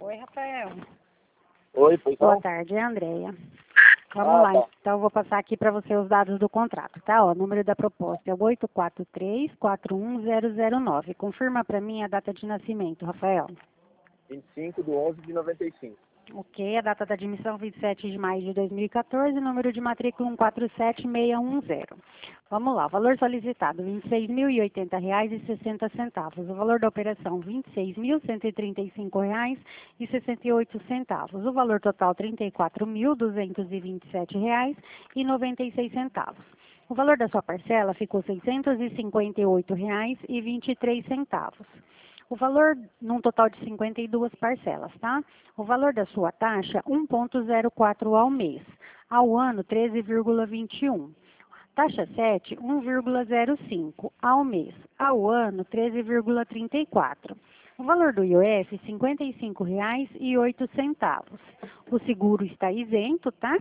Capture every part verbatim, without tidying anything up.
Oi, Rafael. Oi, pois Boa não? tarde, é a Andréia. Vamos Ah, lá, tá. então eu vou passar aqui para você os dados do contrato, tá? Ó, o número da proposta é o oito quatro três, quatro um zero zero nove. Confirma para mim a data de nascimento, Rafael. vinte e cinco de onze de noventa e cinco. Ok, a data da admissão vinte e sete de maio de dois mil e quatorze, número de matrícula um quatro sete seis um zero. Vamos lá, o valor solicitado vinte e seis mil e oitenta reais e sessenta centavos. O valor da operação vinte e seis mil cento e trinta e cinco reais e sessenta e oito centavos. O valor total trinta e quatro mil duzentos e vinte e sete reais e noventa e seis centavos. O valor da sua parcela ficou seiscentos e cinquenta e oito reais e vinte e três centavos. O valor, num total de cinquenta e duas parcelas, tá? O valor da sua taxa, um vírgula zero quatro ao mês. Ao ano, treze vírgula vinte e um. Taxa sete, um vírgula zero cinco. Ao mês. Ao ano, treze vírgula trinta e quatro. O valor do I O F, cinquenta e cinco reais e oito centavos. O seguro está isento, tá?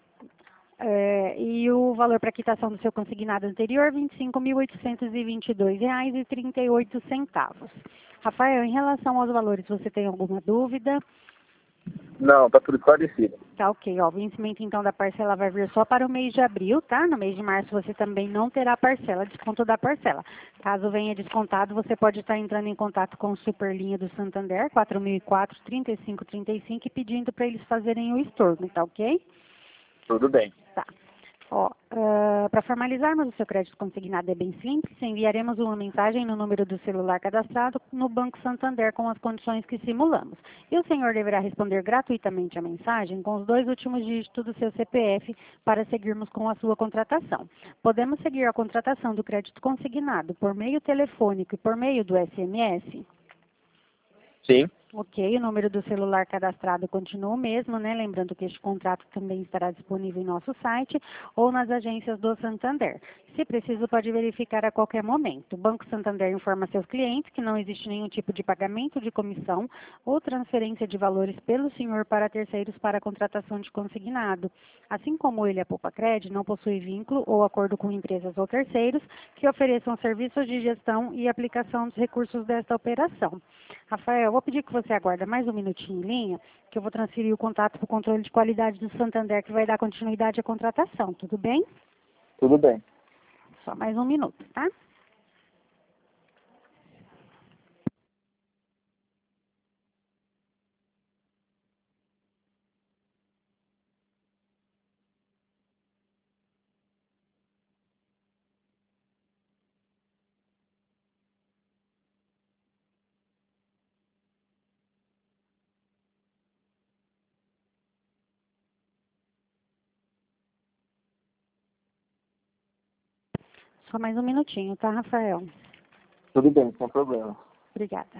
É, e o valor para quitação do seu consignado anterior, vinte e cinco mil oitocentos e vinte e dois reais e trinta e oito centavos. Rafael, em relação aos valores, você tem alguma dúvida? Não, tá tudo esclarecido. Tá ok, ó, o vencimento então da parcela vai vir só para o mês de abril, tá? No mês de março você também não terá parcela, desconto da parcela. Caso venha descontado, você pode estar entrando em contato com o Superlinha do Santander, quatro mil e quatro, trinta e cinco trinta e cinco, e pedindo para eles fazerem o estorno, tá ok? Tudo bem. Tá. Ó, uh, para formalizarmos o seu crédito consignado é bem simples, enviaremos uma mensagem no número do celular cadastrado no Banco Santander com as condições que simulamos. E o senhor deverá responder gratuitamente a mensagem com os dois últimos dígitos do seu C P F para seguirmos com a sua contratação. Podemos seguir a contratação do crédito consignado por meio telefônico e por meio do S M S? Sim. Ok, o número do celular cadastrado continua o mesmo, né? Lembrando que este contrato também estará disponível em nosso site ou nas agências do Santander. Se preciso, pode verificar a qualquer momento. O Banco Santander informa seus clientes que não existe nenhum tipo de pagamento de comissão ou transferência de valores pelo senhor para terceiros para a contratação de consignado. Assim como ele, a Poupa Cred, não possui vínculo ou acordo com empresas ou terceiros que ofereçam serviços de gestão e aplicação dos recursos desta operação. Rafael, eu vou pedir que você aguarde mais um minutinho em linha, que eu vou transferir o contato para o controle de qualidade do Santander, que vai dar continuidade à contratação, tudo bem? Tudo bem. Só mais um minuto, tá? Só mais um minutinho, tá, Rafael? Tudo bem, sem problema. Obrigada.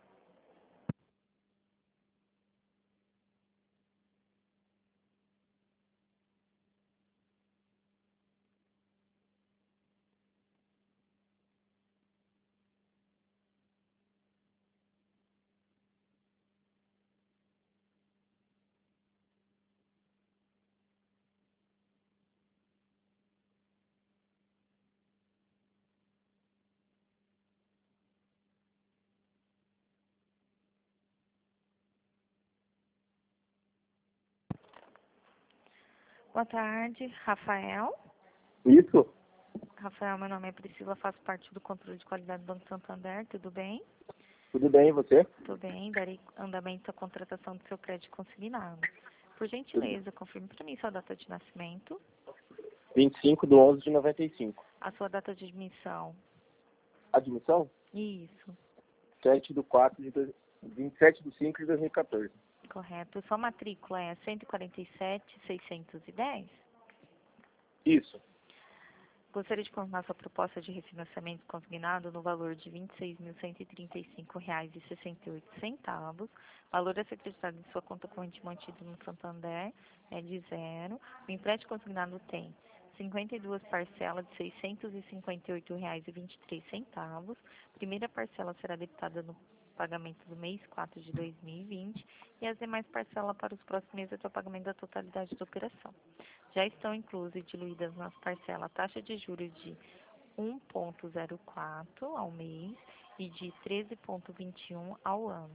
Boa tarde, Rafael. Isso? Rafael, meu nome é Priscila, faço parte do controle de qualidade do Banco Santander, tudo bem? Tudo bem, e você? Tudo bem, darei andamento à contratação do seu crédito consignado. Por Tudo bem. gentileza, confirme para mim sua data de nascimento, vinte e cinco de onze de noventa e cinco. a sua data de admissão. Admissão? Isso, sete do quatro de dois- vinte e sete de cinco de dois mil e quatorze. correto. Sua matrícula é cento e quarenta e sete mil seiscentos e dez? Isso. Gostaria de confirmar sua proposta de refinanciamento consignado no valor de vinte e seis mil cento e trinta e cinco reais e sessenta e oito centavos. Valor a ser acreditado em sua conta corrente mantido no Santander é de zero. O empréstimo consignado tem cinquenta e duas parcelas de seiscentos e cinquenta e oito reais e vinte e três centavos. Primeira parcela será debitada no pagamento do mês quatro de dois mil e vinte e as demais parcelas para os próximos meses até o pagamento da totalidade da operação. Já estão inclusas e diluídas nas parcelas a taxa de juros de um vírgula zero quatro ao mês e de treze vírgula vinte e um ao ano.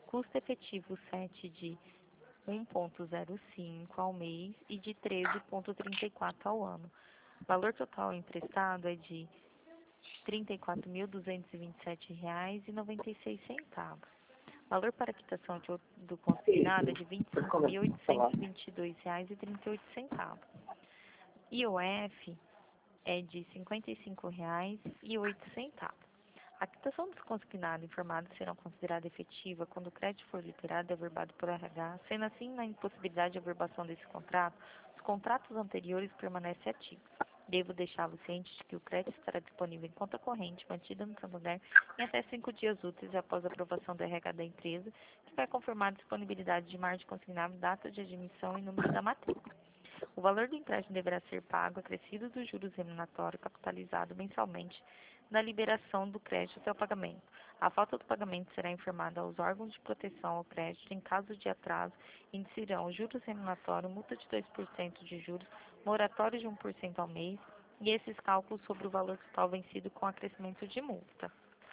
custo efetivo sete de um vírgula zero cinco ao mês e de treze vírgula trinta e quatro ao ano. Valor total emprestado é de trinta e quatro mil duzentos e vinte e sete reais e noventa e seis centavos. Valor para quitação de, do consignado é de vinte e cinco mil oitocentos e vinte e dois reais e trinta e oito centavos. I O F é de cinquenta e cinco reais e oito centavos. A quitação dos consignados informados será considerada efetiva quando o crédito for liberado e averbado por R H, sendo assim, na impossibilidade de averbação desse contrato, os contratos anteriores permanecem ativos. Devo deixá-lo ciente de que o crédito estará disponível em conta corrente mantida no Santander em até cinco dias úteis após a aprovação do R H da empresa, que vai confirmar a disponibilidade de margem consignado, data de admissão e número da matrícula. O valor do empréstimo deverá ser pago acrescido dos juros remuneratórios capitalizado mensalmente na liberação do crédito até o pagamento. A falta do pagamento será informada aos órgãos de proteção ao crédito. Em caso de atraso, incidirão juros remuneratórios, multa de dois por cento de juros, moratório de um por cento ao mês e esses cálculos sobre o valor total vencido com acrescimento de multa.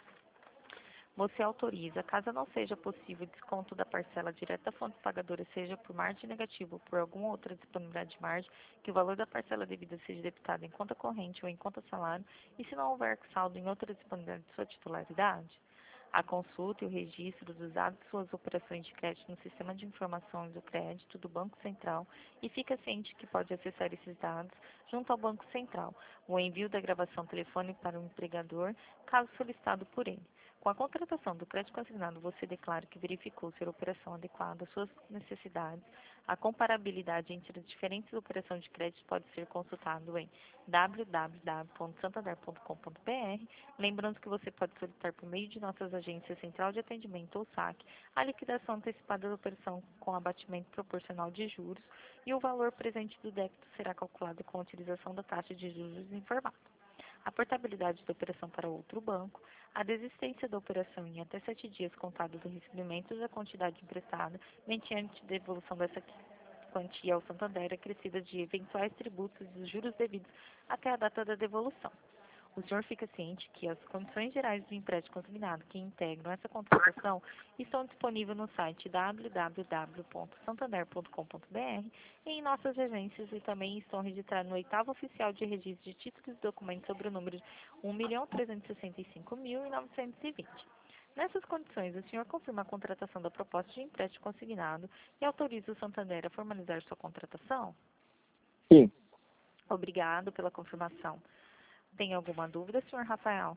Você autoriza, caso não seja possível desconto da parcela direta da fonte pagadora, seja por margem negativa ou por alguma outra disponibilidade de margem, que o valor da parcela devida seja debitado em conta corrente ou em conta salário, e se não houver saldo em outra disponibilidade de sua titularidade, a consulta e o registro dos dados de suas operações de crédito no Sistema de Informações do Crédito do Banco Central e fica ciente que pode acessar esses dados junto ao Banco Central, o envio da gravação telefônica para o empregador, caso solicitado por ele. Com a contratação do crédito consignado, você declara que verificou ser a operação adequada às suas necessidades. A comparabilidade entre as diferentes operações de crédito pode ser consultado em w w w ponto santander ponto com ponto b r. Lembrando que você pode solicitar por meio de nossas agências Central de Atendimento ou S A C a liquidação antecipada da operação com abatimento proporcional de juros e o valor presente do débito será calculado com a utilização da taxa de juros informada. A portabilidade da operação para outro banco, a desistência da operação em até sete dias contados do recebimento da quantidade emprestada, mediante devolução dessa quantia ao Santander, acrescida de eventuais tributos e dos juros devidos até a data da devolução. O senhor fica ciente que as condições gerais do empréstimo consignado que integram essa contratação estão disponíveis no site w w w ponto santander ponto com ponto b r e em nossas agências e também estão registrados no oitavo oficial de registro de títulos e documentos sobre o número de um milhão trezentos e sessenta e cinco mil novecentos e vinte. Nessas condições, o senhor confirma a contratação da proposta de empréstimo consignado e autoriza o Santander a formalizar sua contratação? Sim. Obrigado pela confirmação. Tem alguma dúvida, senhor Rafael?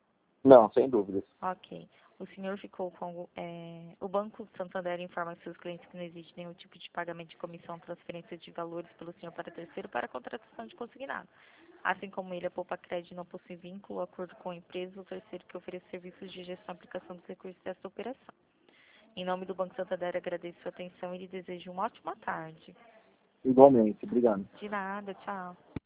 Não, sem dúvidas. Ok. O senhor ficou com... É, o Banco Santander informa seus clientes que não existe nenhum tipo de pagamento de comissão, transferência de valores pelo senhor para terceiro para a contratação de consignado. Assim como ele, a Poupa Crédito não possui vínculo, acordo com a empresa ou terceiro que ofereça serviços de gestão e aplicação dos recursos dessa operação. Em nome do Banco Santander, agradeço sua atenção e lhe desejo uma ótima tarde. Igualmente. Obrigado. De nada, tchau.